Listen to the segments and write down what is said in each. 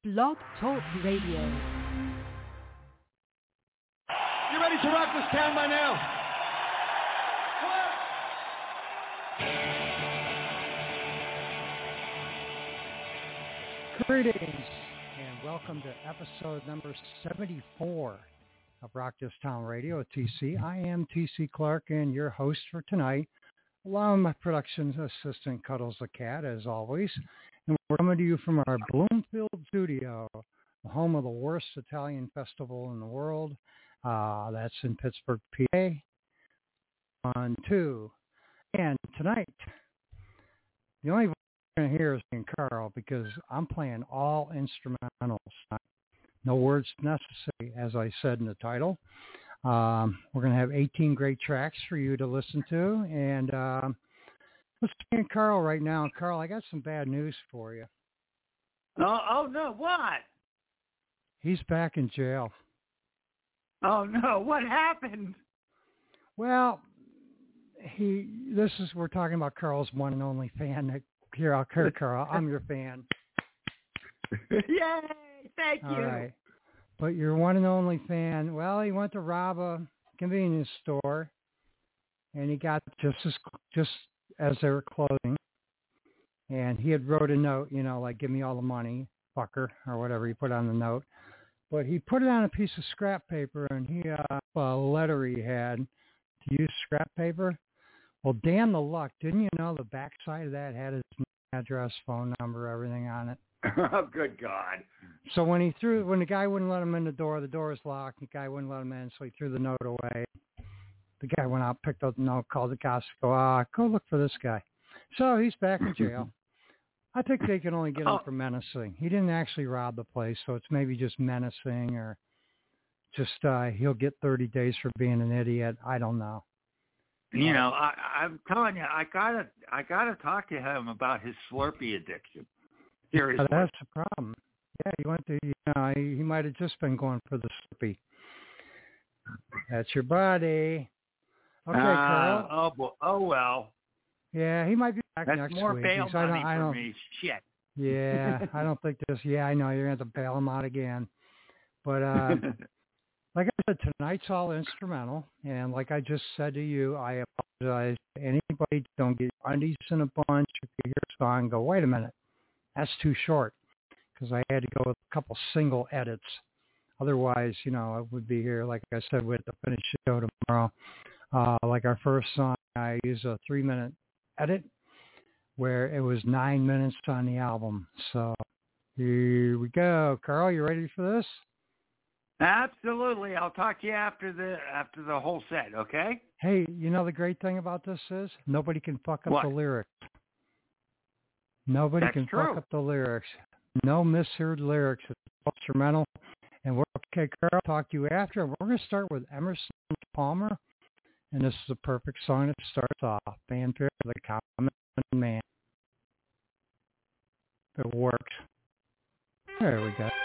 Blog Talk Radio. You ready to rock this town by now? Greetings and welcome to episode number 74 of Rock This Town Radio at TC. I am TC Clark and your host for tonight, along with my production assistant Cuddles the Cat, as always. And we're coming to you from our Bloomfield studio, the home of the worst Italian festival in the world. That's in Pittsburgh, PA. 1, 2. And tonight, the only voice you're going to hear is me and Carl, because I'm playing all instrumentals. No words necessary, as I said in the title. We're going to have 18 great tracks for you to listen to. And let's see Carl right now. Carl, I got some bad news for you. Oh no, what? He's back in jail. Oh no, what happened? Well, we're talking about Carl's one and only fan. Here, Carl, I'm your fan. Yay! Thank you. All right. But your one and only fan, well, he went to rob a convenience store, and he got just as they were closing, and he had wrote a note, like, give me all the money, fucker, or whatever he put on the note. But he put it on a piece of scrap paper, and he a letter he had to use scrap paper. Well, damn the luck. Didn't you know the backside of that had his address, phone number, everything on it? Oh, good God. So when the guy wouldn't let him in the door was locked. The guy wouldn't let him in, so he threw the note away. The guy went out, picked up the note, called the cops, go look for this guy. So he's back in jail. I think they can only get him for menacing. He didn't actually rob the place, so it's maybe just menacing, or just he'll get 30 days for being an idiot. I don't know. I'm telling you, I gotta talk to him about his Slurpee addiction. Seriously. That's the problem. Yeah, he went to, he might have just been going for the Slurpee. That's your buddy. Okay, Carl. Oh, boy. Oh, well. Yeah, he might be back That's next week. That's more bail money for me. Shit. Yeah, I don't think this. Yeah, I know. You're going to have to bail him out again. But like I said, tonight's all instrumental. And like I just said to you, I apologize to anybody. Don't get undies in a bunch. If you hear a song, go, wait a minute. That's too short. Because I had to go with a couple single edits. Otherwise, I would be here. Like I said, we have to finish the show tomorrow. Like our first song, I used a 3-minute edit where it was 9 minutes on the album. So here we go. Carl, you ready for this? Absolutely. I'll talk to you after the whole set, okay? Hey, the great thing about this is nobody can fuck up the lyrics. Nobody can fuck up the lyrics. No misheard lyrics. It's instrumental. And we're okay, Carl, I'll talk to you after. We're going to start with Emerson Palmer. And this is a perfect song that starts off. Fanfare for the Common Man. It works. There we go.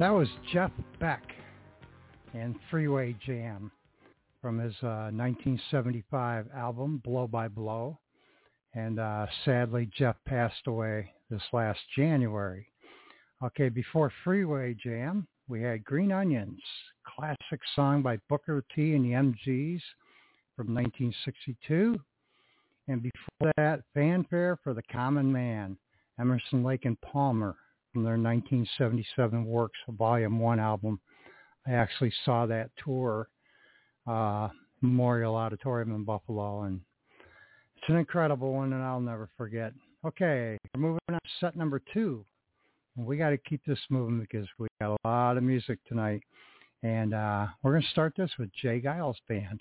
That was Jeff Beck and Freeway Jam from his 1975 album, Blow by Blow. And sadly, Jeff passed away this last January. Okay, before Freeway Jam, we had Green Onions, classic song by Booker T and the MGs from 1962. And before that, Fanfare for the Common Man, Emerson, Lake and Palmer from their 1977 Works Volume 1 album. I actually saw that tour, Memorial Auditorium in Buffalo, and it's an incredible one, and I'll never forget. Okay, we're moving on to set number 2. And we got to keep this moving because we got a lot of music tonight. And we're going to start this with Jay Giles Band.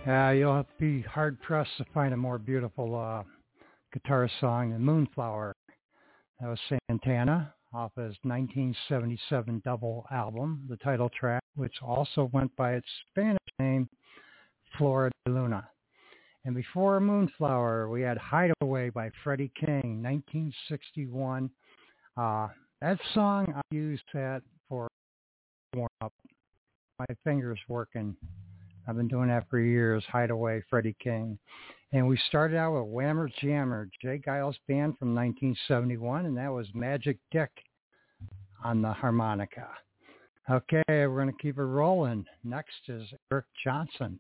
You'll be hard-pressed to find a more beautiful guitar song than Moonflower. That was Santana off his 1977 double album, the title track, which also went by its Spanish name, Flor de Luna. And before Moonflower, we had Hideaway by Freddie King, 1961. That song, I used that for warm-up. My fingers working. I've been doing that for years, Hideaway, Freddie King. And we started out with Whammer Jammer, Jay Giles Band from 1971, and that was Magic Dick on the harmonica. Okay, we're going to keep it rolling. Next is Eric Johnson.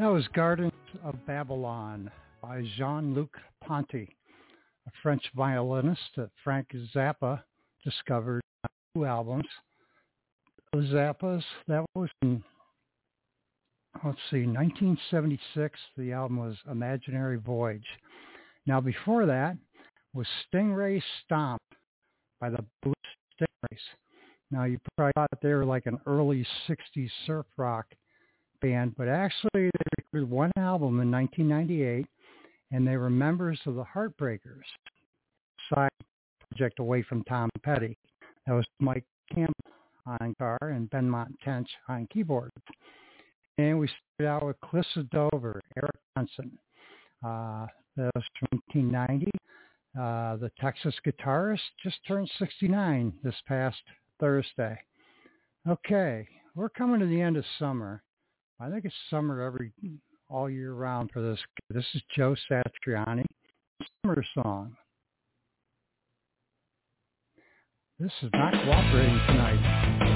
That was Gardens of Babylon by Jean-Luc Ponty, a French violinist that Frank Zappa discovered on 2 albums. The Zappas, that was in, 1976. The album was Imaginary Voyage. Now before that was Stingray Stomp by the Blue Stingrays. Now you probably thought they were like an early 60s surf rock band, but actually they recorded 1 album in 1998, and they were members of the Heartbreakers, side project away from Tom Petty. That was Mike Campbell on guitar and Benmont Tench on keyboard. And we started out with Cliffs of Dover, Eric Johnson. That was from 1990. The Texas guitarist just turned 69 this past Thursday. Okay, we're coming to the end of summer. I think it's summer all year round for this. This is Joe Satriani, Summer Song. This is not cooperating tonight.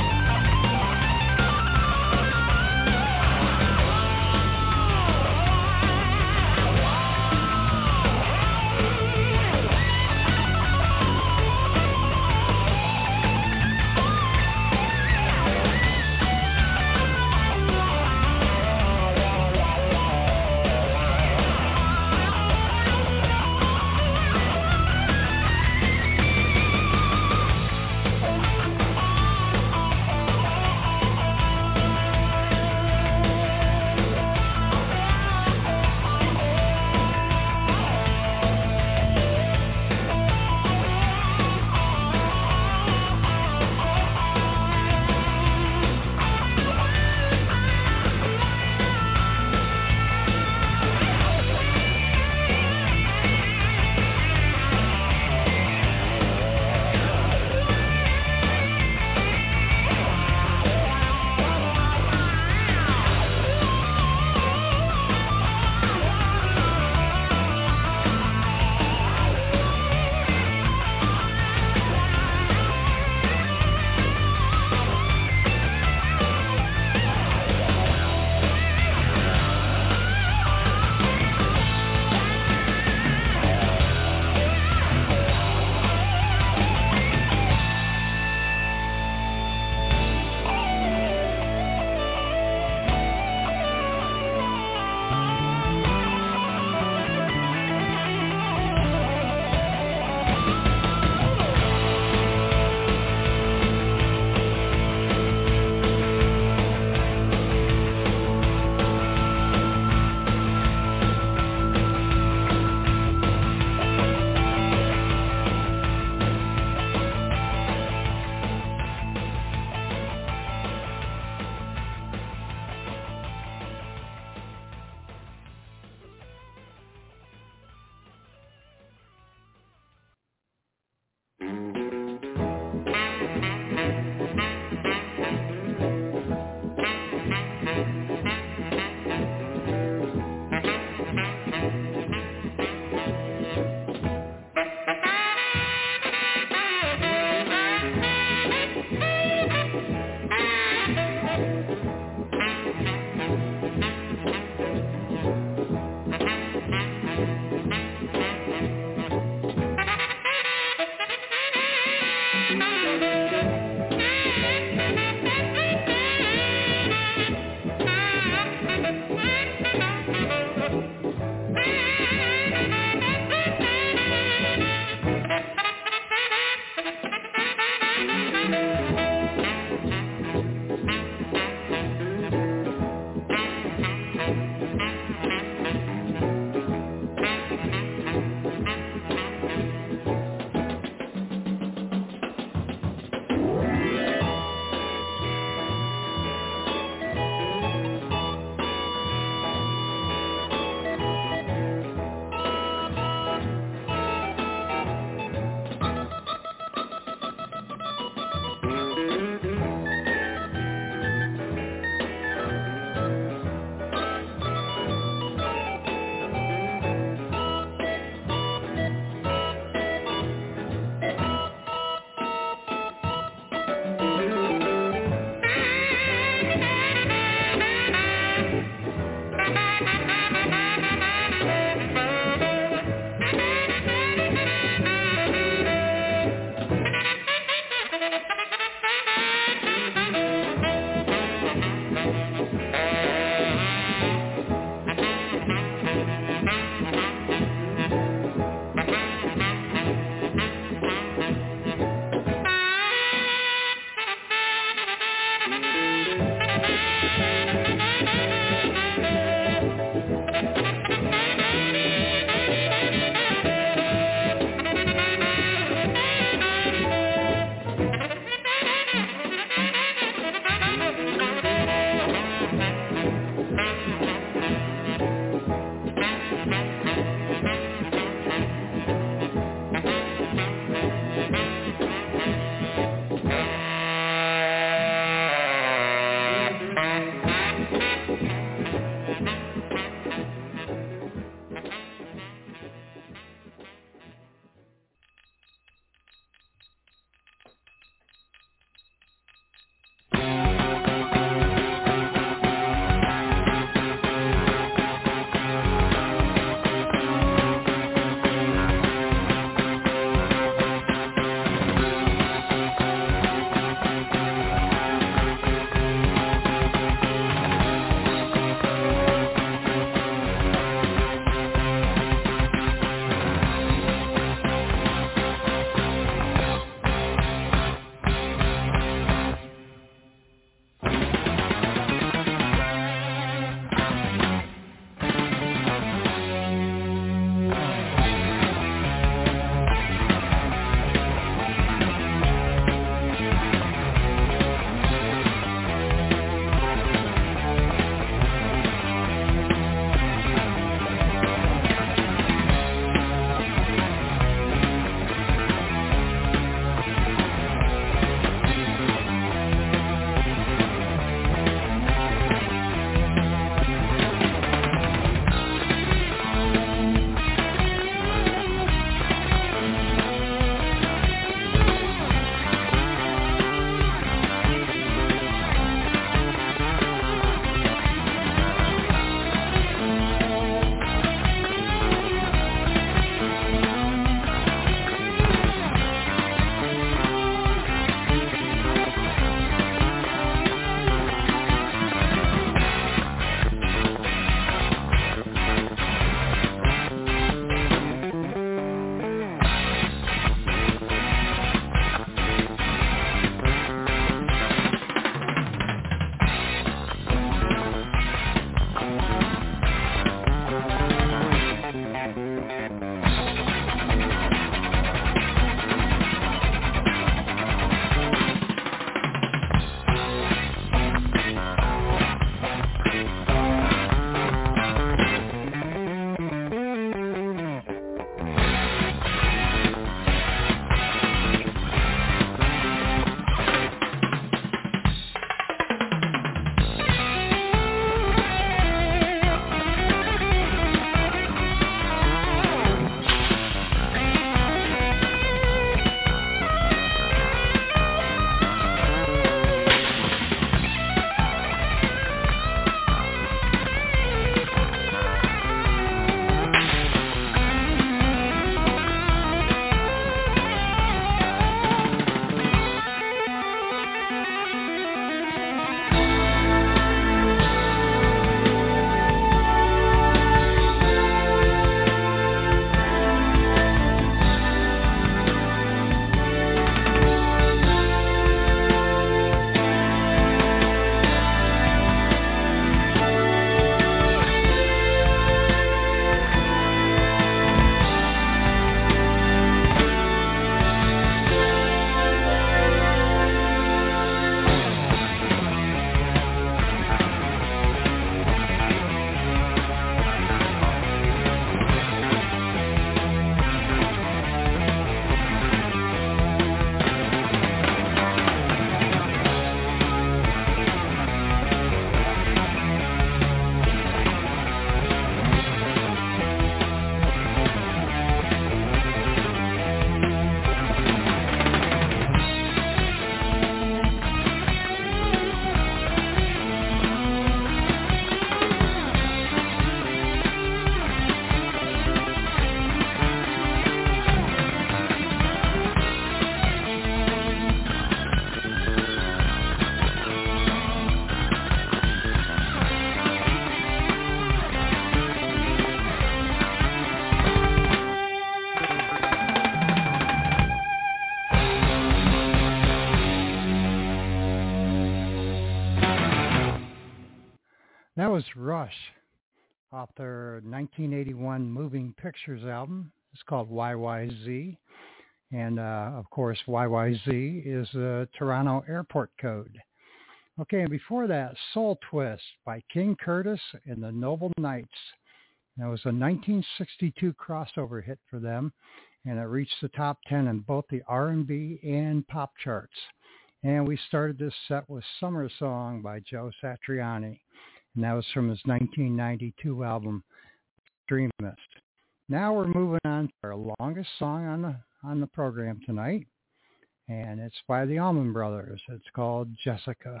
That was Rush off their 1981 Moving Pictures album. It's called YYZ. And, of course, YYZ is the Toronto airport code. Okay, and before that, Soul Twist by King Curtis and the Noble Knights. That was a 1962 crossover hit for them, and it reached the top 10 in both the R&B and pop charts. And we started this set with Summer Song by Joe Satriani, and that was from his 1992 album, Dreamist. Now we're moving on to our longest song on the program tonight, and it's by the Allman Brothers. It's called Jessica.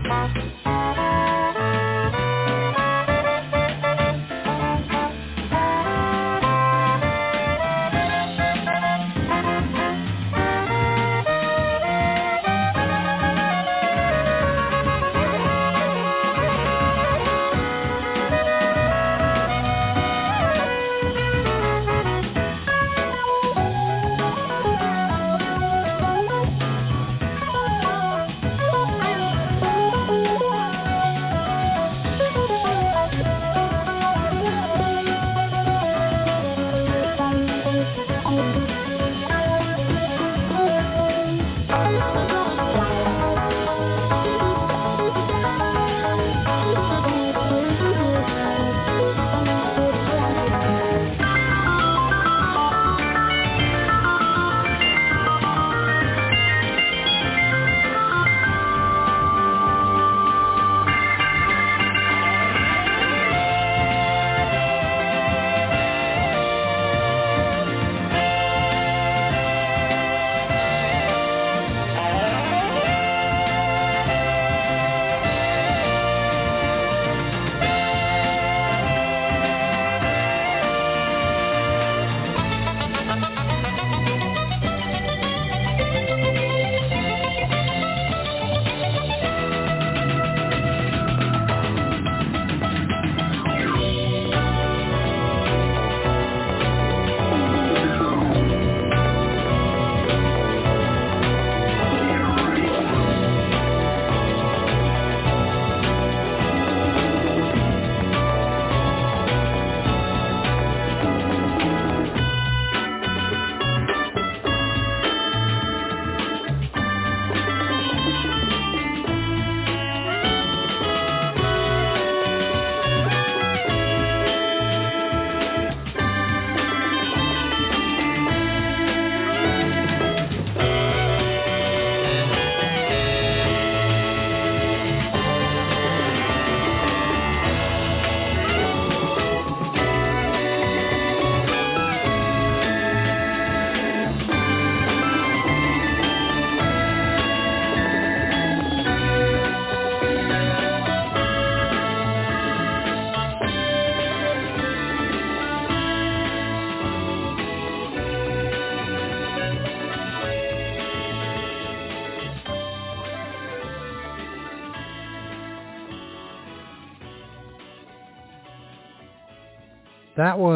That was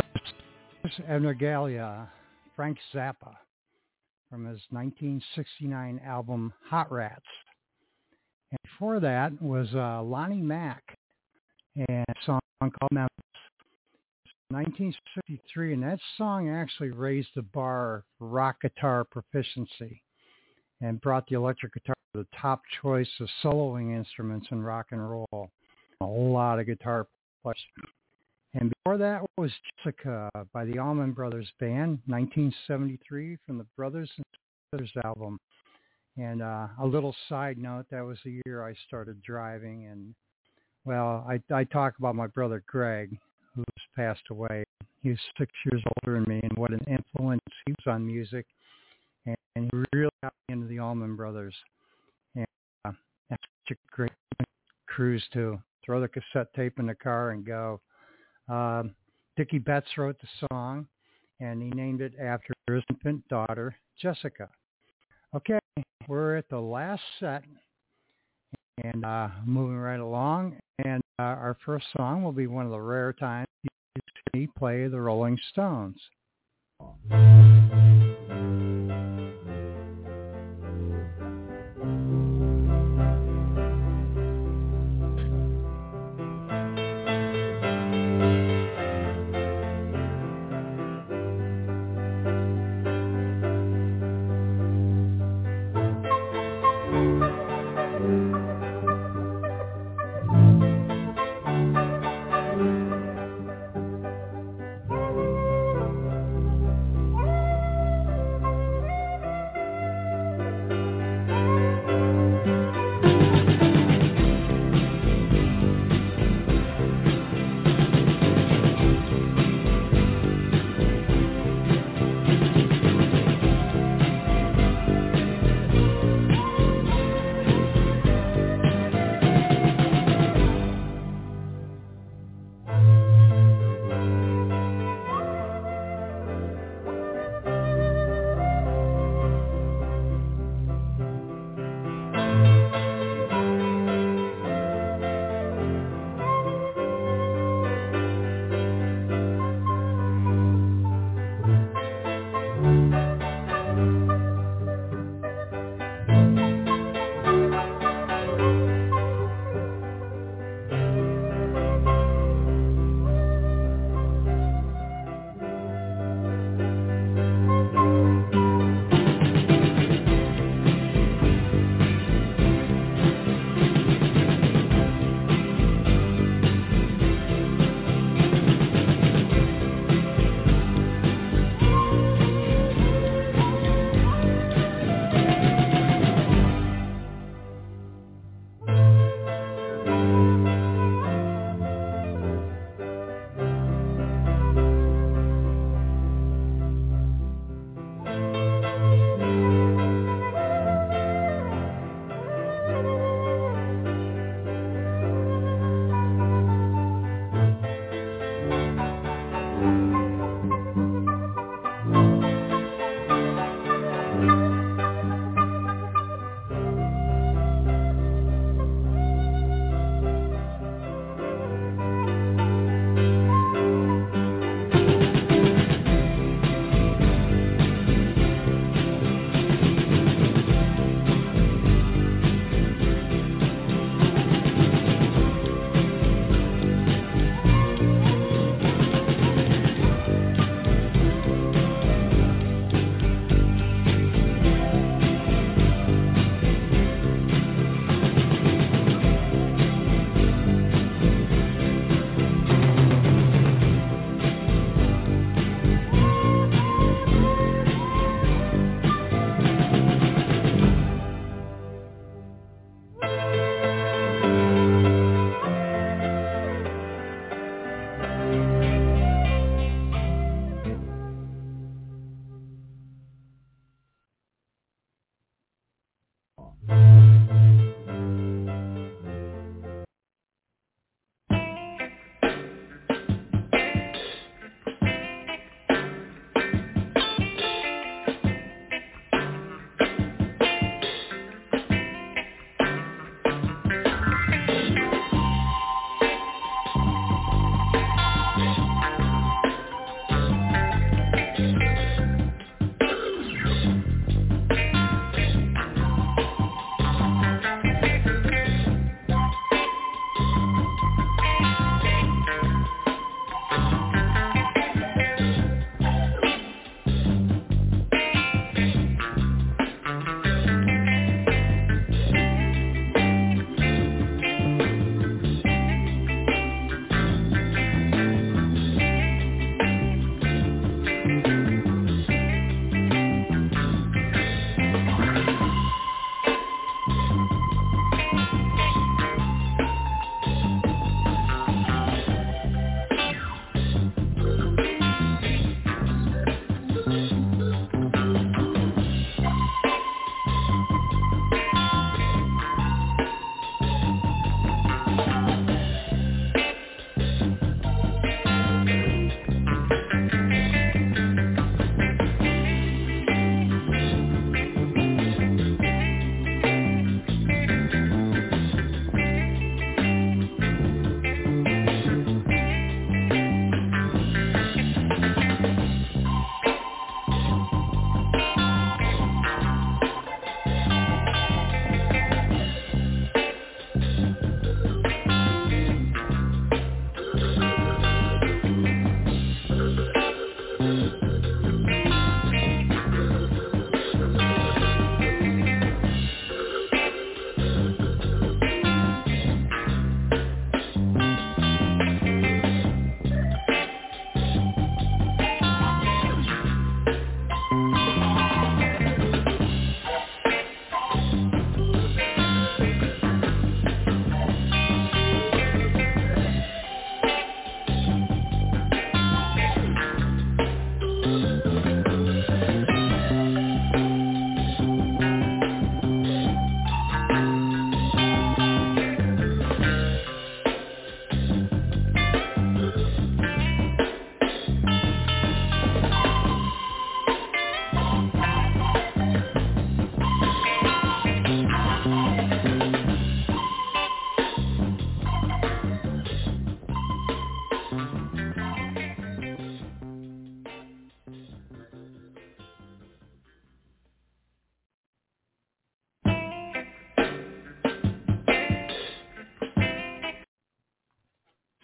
Abnergalia, Frank Zappa, from his 1969 album Hot Rats. And before that was Lonnie Mack and a song called Memphis. 1963, and that song actually raised the bar for rock guitar proficiency and brought the electric guitar to the top choice of soloing instruments in rock and roll. A whole lot of guitar players. And before that was Jessica by the Allman Brothers Band, 1973, from the Brothers and Sisters album. And a little side note, that was the year I started driving. And, well, I talk about my brother Greg, who's passed away. He was 6 years older than me, and what an influence he was on music. And he really got me into the Allman Brothers. And that's such a great cruise, too. Throw the cassette tape in the car and go. Dickie Betts wrote the song, and he named it after his infant daughter, Jessica. Okay, we're at the last set, and moving right along. And our first song will be one of the rare times you see me play the Rolling Stones.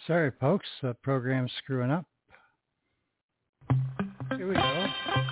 Sorry, folks, the program's screwing up. Here we go.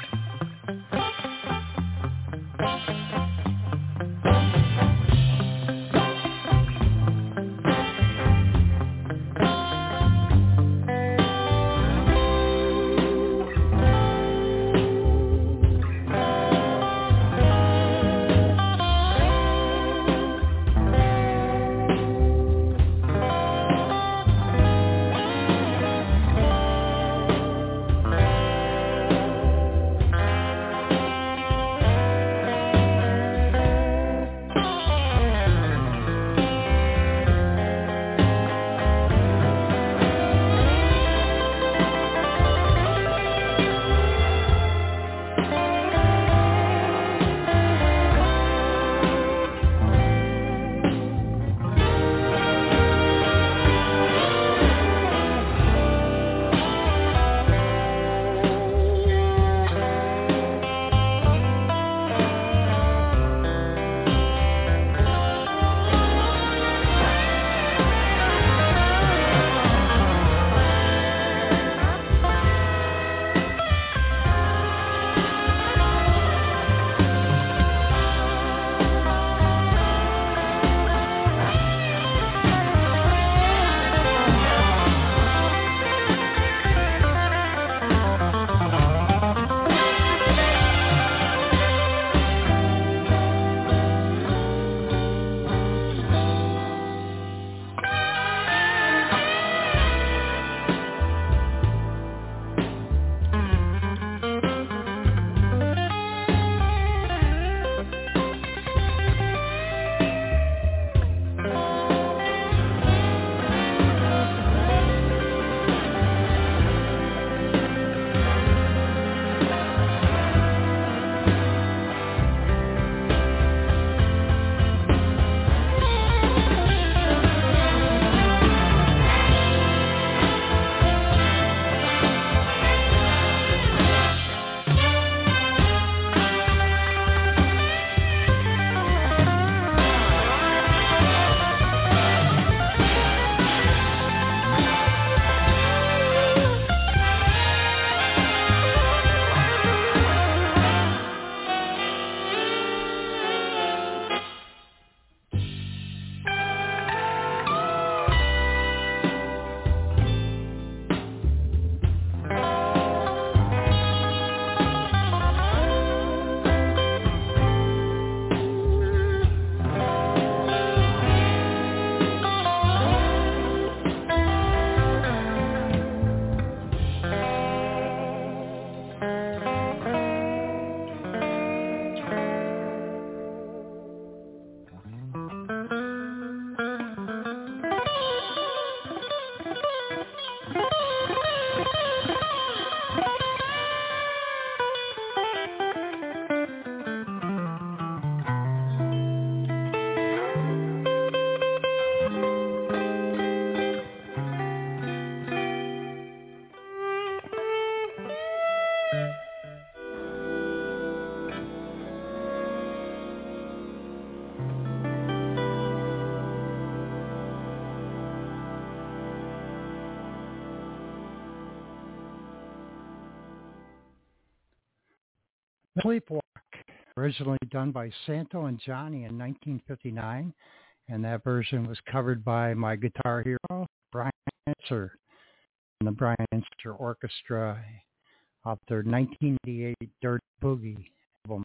Sleepwalk, originally done by Santo and Johnny in 1959, and that version was covered by my guitar hero, Brian Setzer, and the Brian Setzer Orchestra off their 1988 Dirty Boogie album.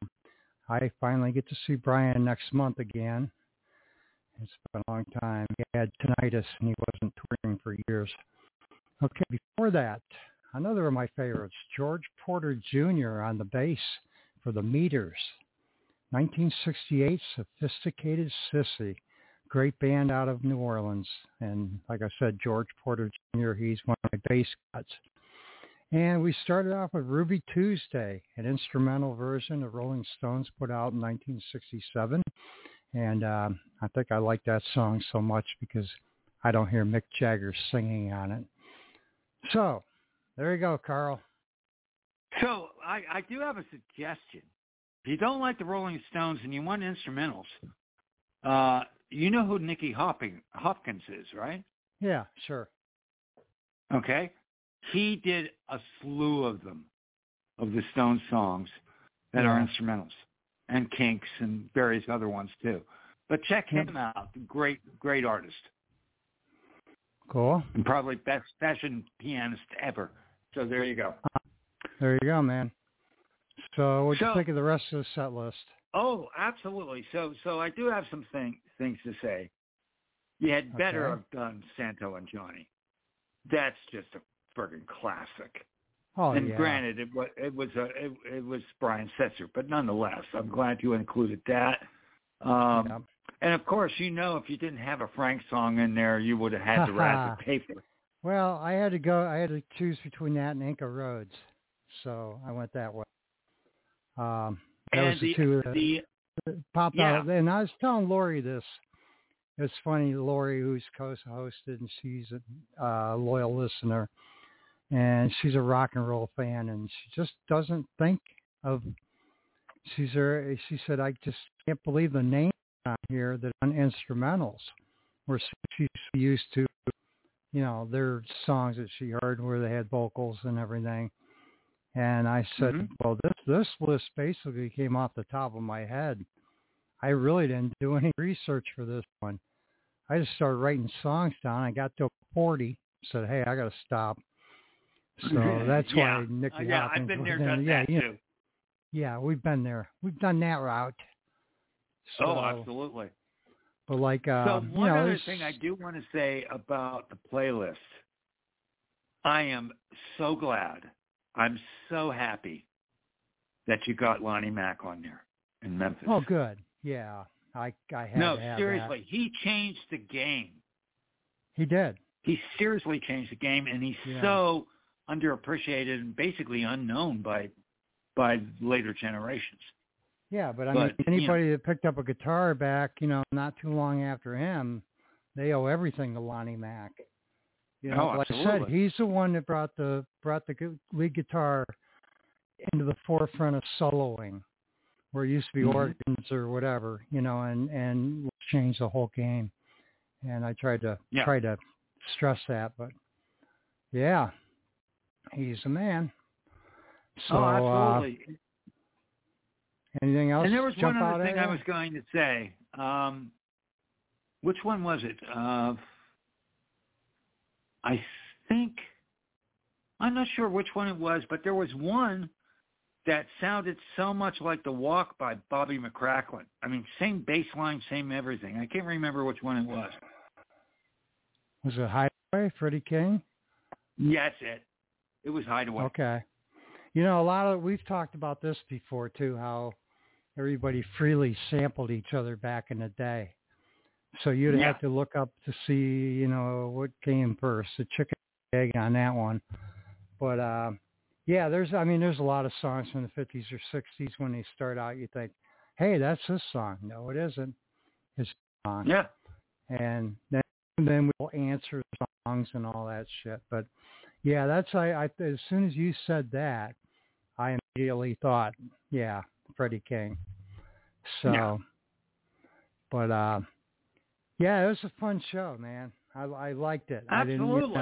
I finally get to see Brian next month again. It's been a long time. He had tinnitus and he wasn't touring for years. Okay, before that, another of my favorites, George Porter Jr. on the bass for the Meters. 1968, Sophisticated Sissy. Great band out of New Orleans. And like I said, George Porter Jr., he's one of my bass cuts. And we started off with Ruby Tuesday, an instrumental version the Rolling Stones put out in 1967. And I think I like that song so much because I don't hear Mick Jagger singing on it. So, there you go, Carl. So, I do have a suggestion. If you don't like the Rolling Stones and you want instrumentals, you know who Nicky Hopkins is, right? Yeah, sure. Okay? He did a slew of them, of the Stones songs that are instrumentals, and Kinks and various other ones too. But check him out. Great, great artist. Cool. And probably best session pianist ever. So there you go. There you go, man. So what do you think of the rest of the set list? Oh, absolutely. So I do have some things to say. You had better have done Santo and Johnny. That's just a friggin' classic. Oh, and granted, it was Brian Setzer, but nonetheless, I'm glad you included that. And of course, if you didn't have a Frank song in there, you would have had the Rat of Paper. Well, I had to choose between that and Inca Roads, so I went that way. That was the two that popped out. And I was telling Lori this. It's funny, Lori, who's co-hosted, and she's a loyal listener, and she's a rock and roll fan, and she just doesn't think of. She said, I just can't believe the names on here that are instrumentals, where she's used to, their songs that she heard where they had vocals and everything. And I said, well, this list basically came off the top of my head. I really didn't do any research for this one. I just started writing songs down. I got to 40, said, hey, I got to stop. So that's why Nicky Hopkins. Yeah, I've been there, done that too. Yeah, we've been there. We've done that route. So, absolutely. But so one other thing I do want to say about the playlist, I am so glad, I'm so happy that you got Lonnie Mack on there in Memphis. Oh, good. Yeah, I had to have seriously, that. he changed the game. He did. He seriously changed the game, and he's so underappreciated and basically unknown by later generations. Yeah, but I mean, anybody that picked up a guitar back, not too long after him, they owe everything to Lonnie Mack. Like absolutely. I said, he's the one that brought the lead guitar into the forefront of soloing, where it used to be organs or whatever, and changed the whole game. And I tried to stress that, but yeah, he's a man. So, absolutely. Anything else? And there was one other thing I was going to say. Which one was it? I think, I'm not sure which one it was, but there was one that sounded so much like The Walk by Bobby McCracklin. I mean, same bass line, same everything. I can't remember which one it was. Was it Hideaway, Freddie King? Yes, it was Hideaway. Okay. We've talked about this before too, how everybody freely sampled each other back in the day. So you'd have to look up to see, what came first, the chicken or egg on that one. But there's a lot of songs from the 50s or 60s when they start out. You think, hey, that's this song. No, it isn't. It's a song. Yeah. And then we'll answer songs and all that shit. But yeah, that's I as soon as you said that, I immediately thought, Freddie King. So, but it was a fun show, man. I liked it. Absolutely.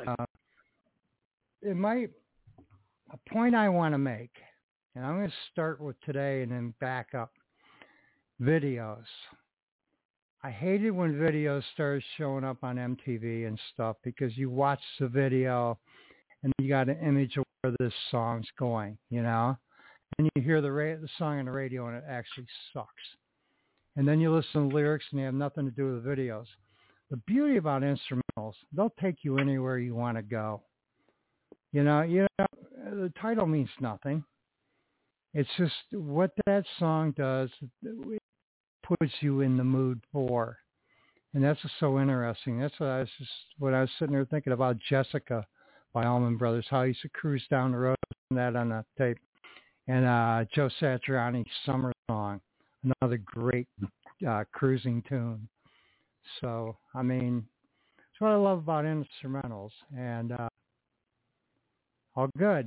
A point I want to make, and I'm going to start with today and then back up. Videos. I hated when videos started showing up on MTV and stuff, because you watch the video and you got an image of where this song's going, and you hear the song on the radio and it actually sucks. And then you listen to the lyrics and they have nothing to do with the videos. The beauty about instrumentals, they'll take you anywhere you want to go. The title means nothing. It's just what that song does, it puts you in the mood for. And that's just so interesting. That's what I was sitting there thinking about Jessica by Allman Brothers, how he used to cruise down the road and that on a tape. And Joe Satriani's Summer Song, another great cruising tune. So, I mean, that's what I love about instrumentals. And all good.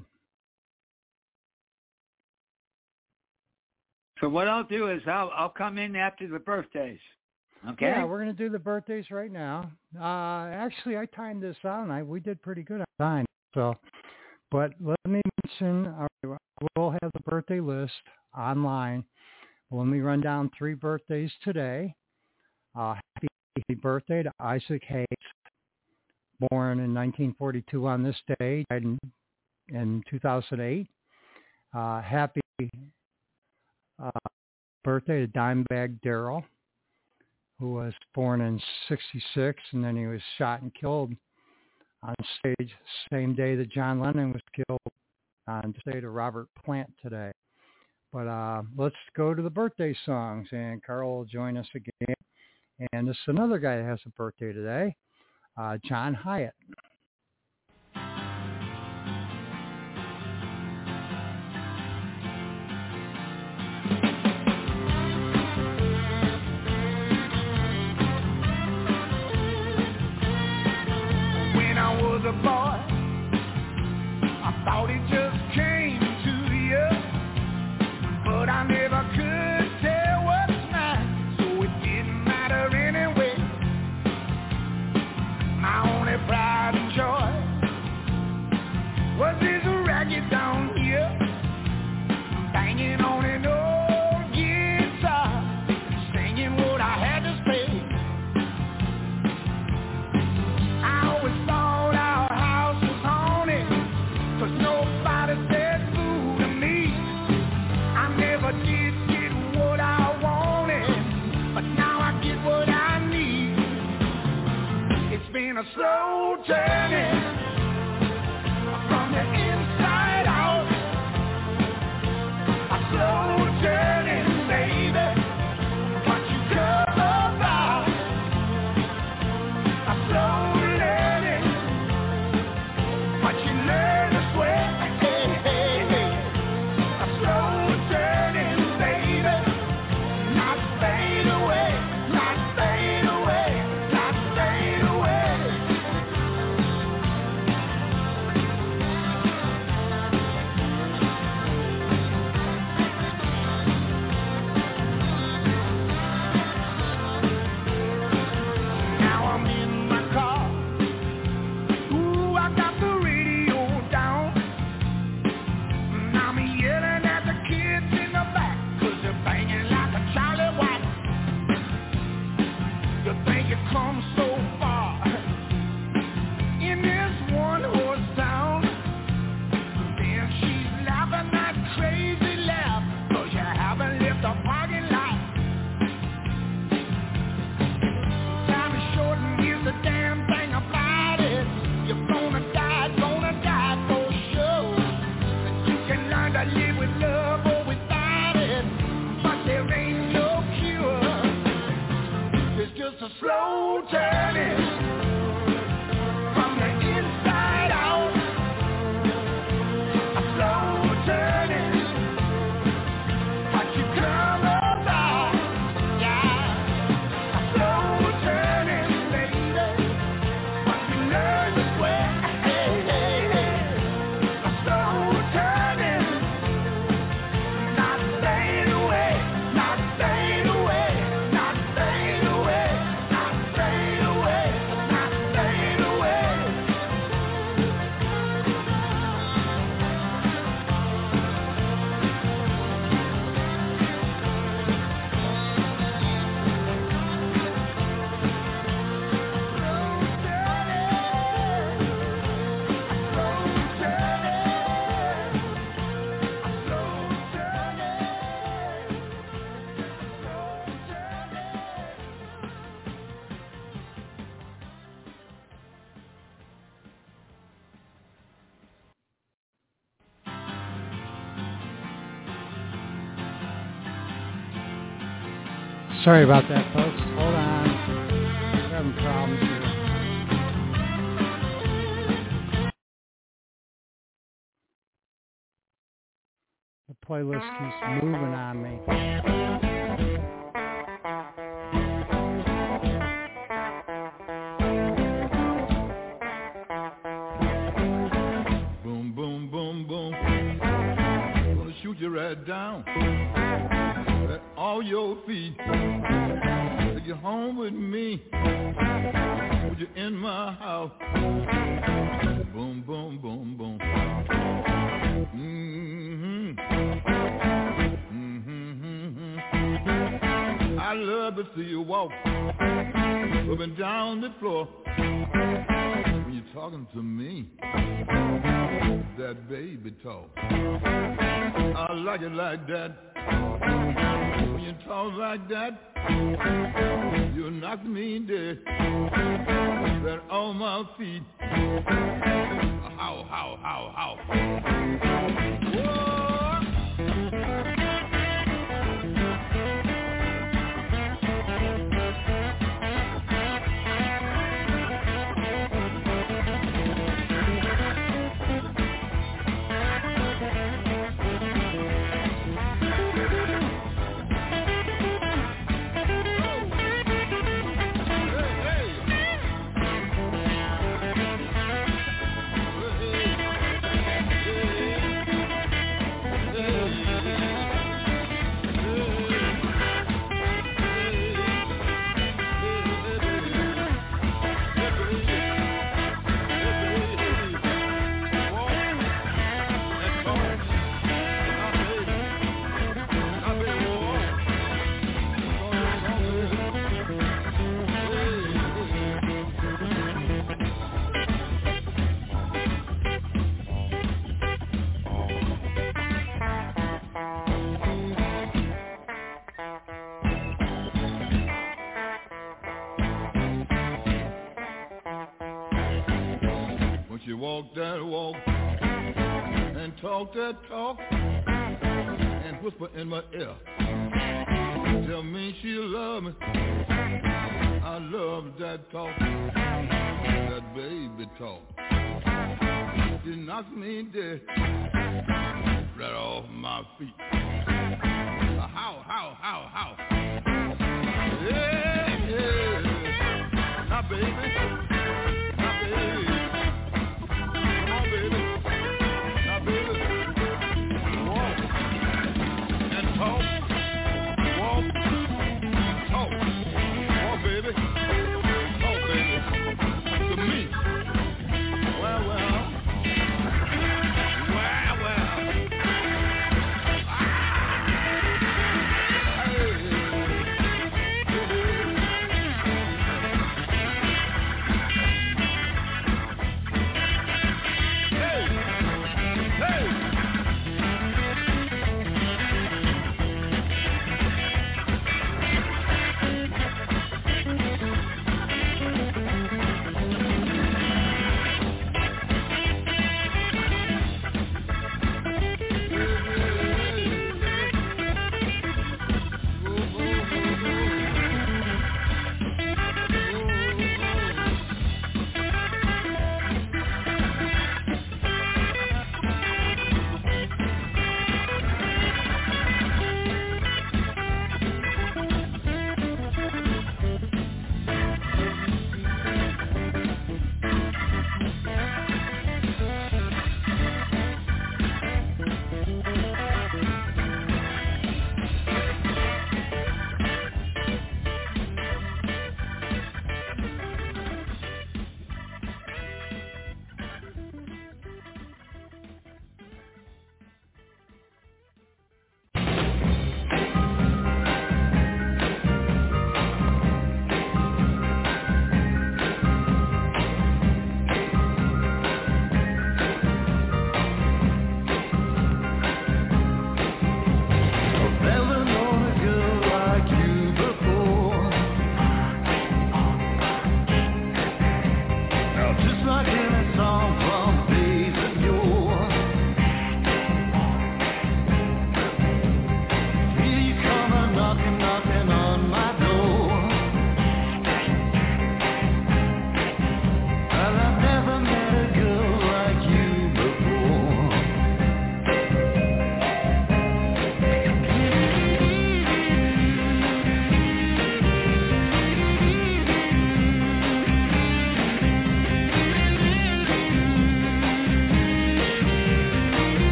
So what I'll do is I'll come in after the birthdays. Okay. Yeah, we're going to do the birthdays right now. Actually, I timed this out, and we did pretty good on time. So, but let me mention, we'll have the birthday list online. Let me run down 3 birthdays today. Happy birthday to Isaac Hayes, born in 1942 on this day, died in 2008. Happy birthday to Dimebag Darrell, who was born in 66, and then he was shot and killed on stage same day that John Lennon was killed on the stage of Robert Plant today. But let's go to the birthday songs, and Carl will join us again. And this is another guy that has a birthday today, John Hyatt. When I was a boy, I thought it just came to you, but I never could tell what's mine, so it didn't matter anyway. My only pride and joy was this racket down here, banging on an old guitar, singing what I had to say. I always thought our house was haunted, 'cause nobody said boo to me. I never did get what I wanted, but now I get what I need. It's been a slow journey from the inside out, a slow journey, baby, but you come about, a slow learning, but you learn to sweat, a slow journey, baby, not fade away, not fade away, not fade away. Now I'm in my car. Ooh, I got the radio down. And I'm yelling at the kids in the back, 'cause they're banging like a Charlie White. You think you come so far in this one-horse town, then she's laughing that crazy laugh, 'cause you haven't left the parking lot. Time is short and here's the damn thing about it. You're gonna die for sure. And you can learn to live with love or without it, but there ain't no cure. It's just a slow journey from the inside out, a slow journey, but you come about, yeah, a slow journey, baby, but you learn to sweat, a slow journey, not fade away, not fade away, not fade away, not fade away, not fade away. Sorry about that, folks. Hold on. We're having problems here. The playlist keeps moving on me. Boom, boom, boom, boom. Gonna shoot you right down at all your feet. Take you home with me? Would you in my house? Boom, boom, boom, boom. I love to see you walk up and down the floor when you're talking to me. That baby talk, I like it like that. When you talk like that, you knock me dead. That on my feet. How? Whoa. You walk that walk and talk that talk and whisper in my ear. Tell me she love me. I love that talk, that baby talk. She knocks me dead right off my feet. How? Yeah. Now, baby.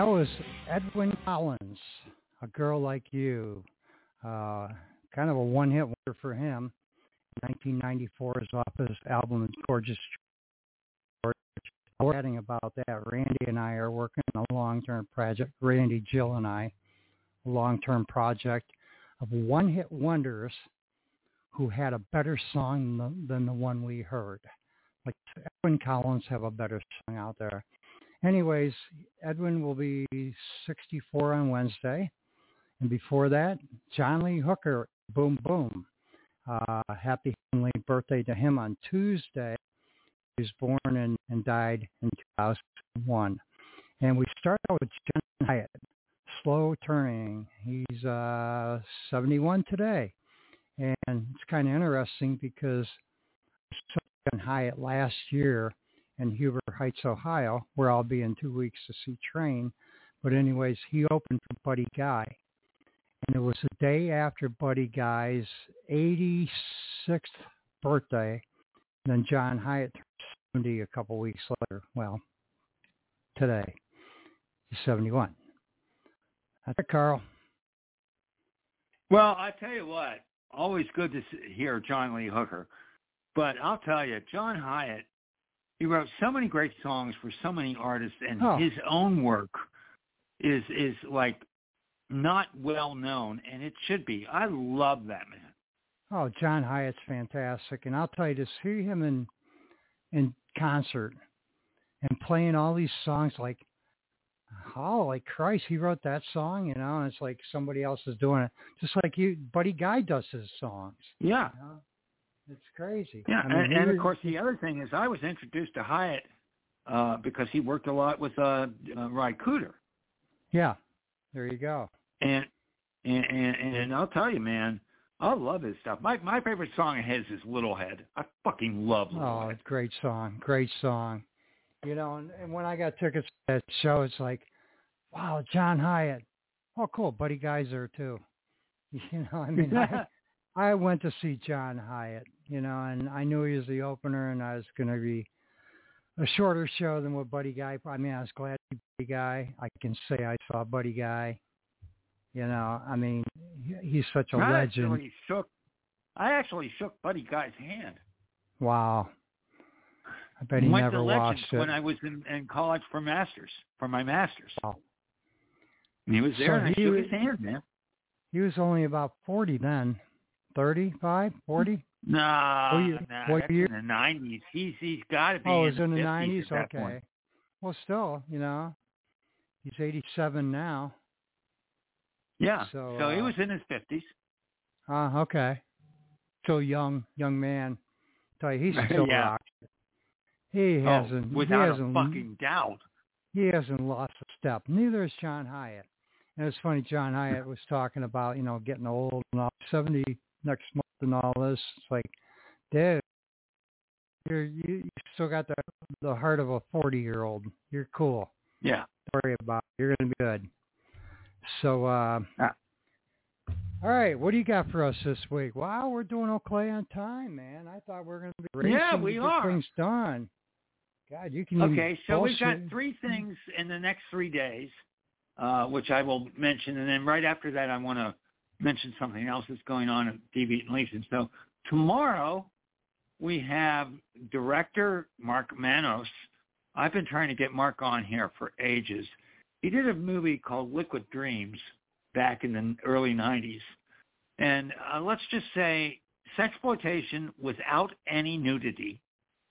was Edwyn Collins, A Girl Like You. Kind of a one-hit wonder for him. 1994 is off his album Gorgeous George. We're chatting about that. Randy and I are working on a long-term project. Randy, Jill, and I, a long-term project of one-hit wonders who had a better song than the one we heard. Like Edwyn Collins have a better song out there. Anyways, Edwyn will be 64 on Wednesday. And before that, John Lee Hooker, Boom Boom. Happy heavenly birthday to him on Tuesday. He was born and died in 2001. And we start out with John Hyatt, Slow Turning. He's 71 today. And it's kind of interesting because John Hyatt last year in Huber Heights, Ohio, where I'll be in 2 weeks to see Train. But anyways, he opened for Buddy Guy. And it was the day after Buddy Guy's 86th birthday. And then John Hyatt turned 70 a couple weeks later. Well, today. He's 71. That's it, Carl. Well, I tell you what, always good to hear John Lee Hooker. But I'll tell you, John Hyatt, he wrote so many great songs for so many artists, and his own work is like not well known, and it should be. I love that man. Oh, John Hyatt's fantastic, and I'll tell you, to see him in concert and playing all these songs, like, oh, like Christ, he wrote that song, you know, and it's like somebody else is doing it, just like Buddy Guy does his songs. Yeah. You know? It's crazy. Yeah, I mean, and of course, the other thing is I was introduced to Hyatt because he worked a lot with Ry Cooder. Yeah, there you go. And I'll tell you, man, I love his stuff. My favorite song of his is Little Head. I fucking love Little Head. Great song. You know, and when I got tickets to that show, it's like, wow, John Hyatt. Oh, cool. Buddy Guy's there too. You know, I mean, I went to see John Hyatt, you know, and I knew he was the opener, and I was going to be a shorter show than what Buddy Guy. I mean, I was glad to see Buddy Guy. I can say I saw Buddy Guy. You know, I mean, he's such a legend. I actually shook Buddy Guy's hand. Wow. I bet he never watched it. When I was in college for my master's. Wow. And he was there, and I shook his hand, man. He was only about 40 then. 35, 40? No, that's in the 90s. He's got to be in the 50s 90s? at that Okay. point. Well, still, you know, he's 87 now. Yeah, so he was in his 50s. Okay. Still young man. Tell you, he's still rocks. He hasn't. Without a fucking doubt. He hasn't lost a step. Neither has John Hyatt. And it's funny, John Hyatt was talking about, you know, getting old and all, 70 next month and all this. It's like, dude, you still got the heart of a 40-year-old. You're cool. Yeah. Don't worry about it. You're going to be good. So, all right, what do you got for us this week? Wow, we're doing okay on time, man. I thought we were going to be racing we to are. get things done. God, you can. Okay, so we've got 3 things in the next 3 days, which I will mention, and then right after that, I want to mention something else that's going on at Deviant and Legion. So tomorrow we have director Mark Manos. I've been trying to get Mark on here for ages. He did a movie called Liquid Dreams back in the early 90s. And let's just say sexploitation without any nudity,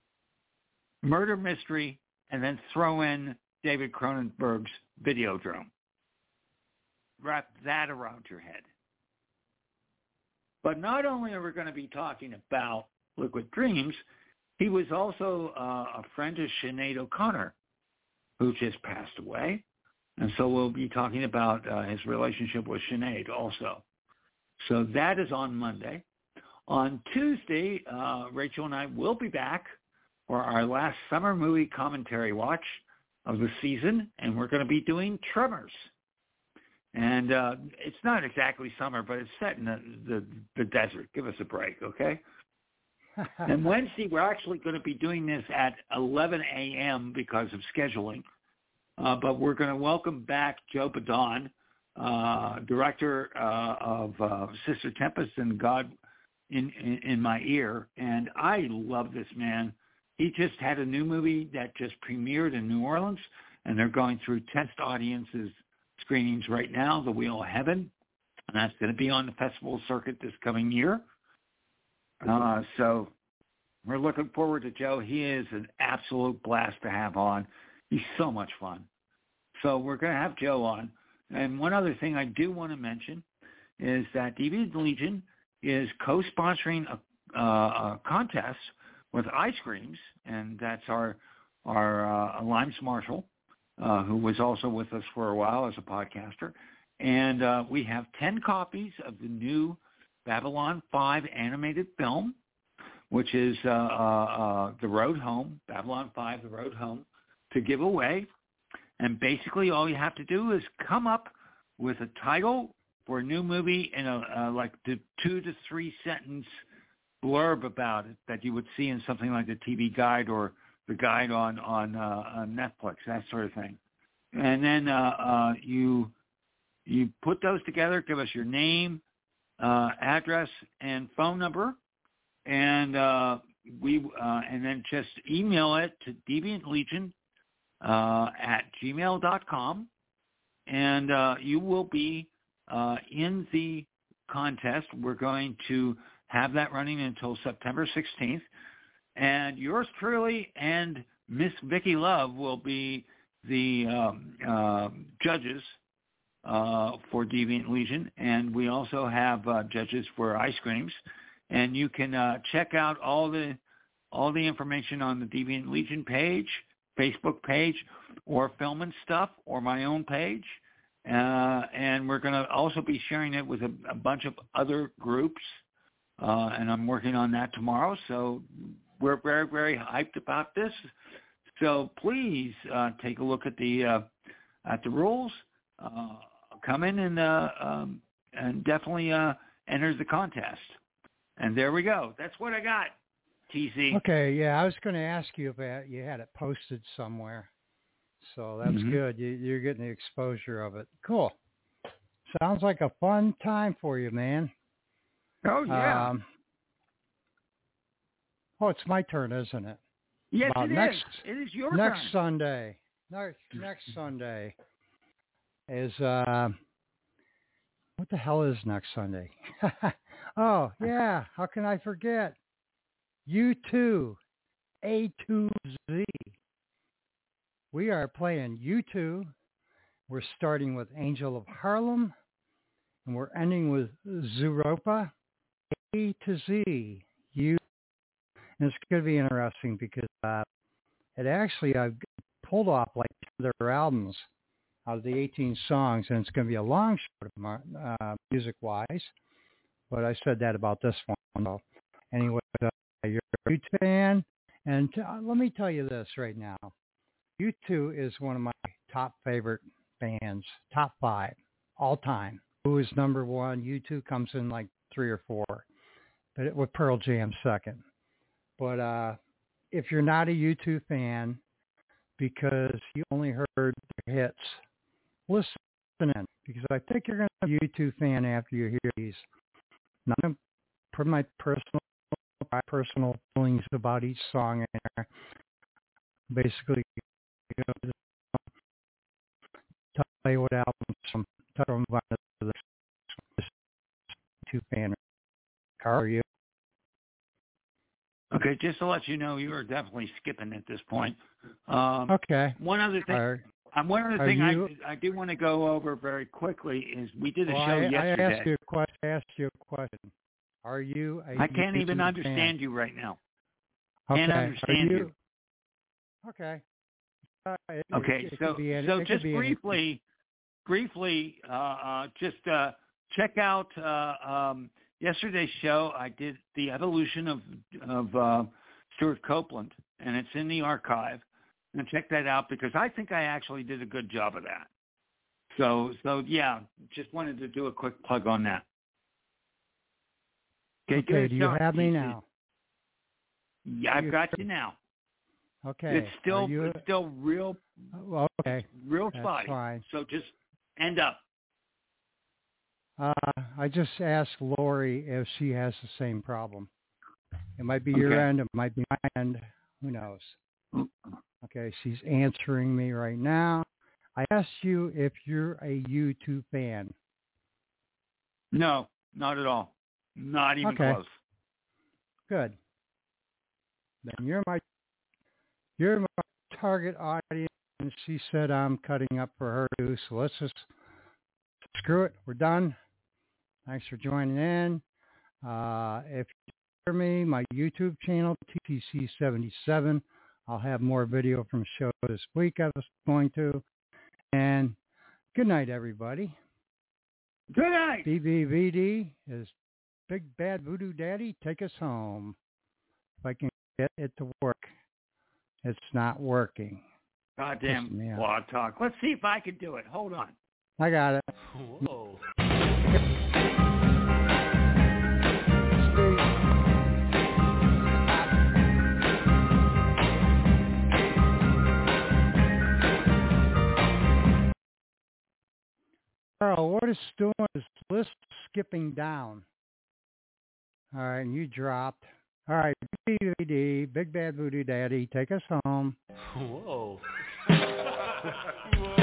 murder mystery, and then throw in David Cronenberg's Videodrome. Wrap that around your head. But not only are we going to be talking about Liquid Dreams, he was also a friend of Sinead O'Connor, who just passed away. And so we'll be talking about his relationship with Sinead also. So that is on Monday. On Tuesday, Rachel and I will be back for our last summer movie commentary watch of the season, and we're going to be doing Tremors. And it's not exactly summer, but it's set in the desert. Give us a break, okay? And Wednesday, we're actually going to be doing this at 11 a.m. because of scheduling. but we're going to welcome back Joe Badon, director of Sister Tempest and God in My Ear. And I love this man. He just had a new movie that just premiered in New Orleans, and they're going through test audiences screenings right now, The Wheel of Heaven. And that's going to be on the festival circuit this coming year. So we're looking forward to Joe. He is an absolute blast to have on. He's so much fun. So we're going to have Joe on. And one other thing I do want to mention is that Deviant Legion is co-sponsoring a contest with Ice Creams, and that's our Limes Marshall, who was also with us for a while as a podcaster. And we have 10 copies of the new Babylon 5 animated film, which is The Road Home, Babylon 5, The Road Home, to give away. And basically all you have to do is come up with a title for a new movie and like the 2 to 3 sentence blurb about it that you would see in something like the TV Guide or the guide on Netflix, that sort of thing. And then you put those together, give us your name, address, and phone number, and then just email it to deviantlegion at gmail.com, and you will be in the contest. We're going to have that running until September 16th, and yours truly and Miss Vicky Love will be the judges for Deviant Legion, and we also have judges for Ice Creams, and you can check out all the information on the Deviant Legion page, Facebook page, or Film and Stuff, or my own page, and we're going to also be sharing it with a bunch of other groups, and I'm working on that tomorrow, so we're very, very hyped about this. So please take a look at the rules. Come in and definitely enter the contest. And there we go. That's what I got, TC. Okay, yeah, I was going to ask you if you had it posted somewhere. So that's good. You're getting the exposure of it. Cool. Sounds like a fun time for you, man. Oh, yeah. It's my turn, isn't it? Yes, it is. It is your turn. Next Sunday is, what the hell is next Sunday? Oh, yeah. How can I forget? U2, A2Z. We are playing U2. We're starting with Angel of Harlem, and we're ending with Zooropa, A to Z. And it's going to be interesting because it actually I've pulled off like their albums out of the 18 songs, and it's going to be a long show music-wise. But I said that about this one. So anyway, you're a U2 fan, and let me tell you this right now. U2 is one of my top favorite bands, top 5 all time. Who is number 1? U2 comes in like 3 or 4, but with Pearl Jam second. But if you're not a U2 fan because you only heard their hits, listen in, because I think you're going to be a U2 fan after you hear these. Now, I'm going to put my personal feelings about each song in there. Basically, tell you what albums from the U2 fan. How are you? Okay, just to let you know, you are definitely skipping at this point. Okay. One other thing. I do want to go over very quickly is we did a show yesterday. I asked you a question. Are you a I can't U2 even understand fan? you right now. Okay. Can't understand you. Okay. Okay. So just briefly, just check out yesterday's show. I did the evolution of Stuart Copeland, and it's in the archive. And check that out because I think I actually did a good job of that. So yeah, just wanted to do a quick plug on that. Okay, do you have me now? Yeah, I've got you now. Okay. It's still real. Okay. Real That's spotty. fine. So just end up. I just asked Lori if she has the same problem. It might be your end. It might be my end. Who knows? Okay. She's answering me right now. I asked you if you're a U2 fan. No, not at all. Not even close. Good. Then you're my target audience. And she said I'm cutting up for her too. So let's just screw it. We're done. Thanks for joining in. If you hear me, my YouTube channel, TTC77. I'll have more video from the show this week I was going to. And good night, everybody. Good night. BBVD is Big Bad Voodoo Daddy. Take us home. If I can get it to work. It's not working. Goddamn blog talk. Let's see if I can do it. Hold on. I got it. Whoa. Carl, what it's doing is list skipping down. All right, and you dropped. All right, BBD, Big Bad Voodoo Daddy, take us home. Whoa.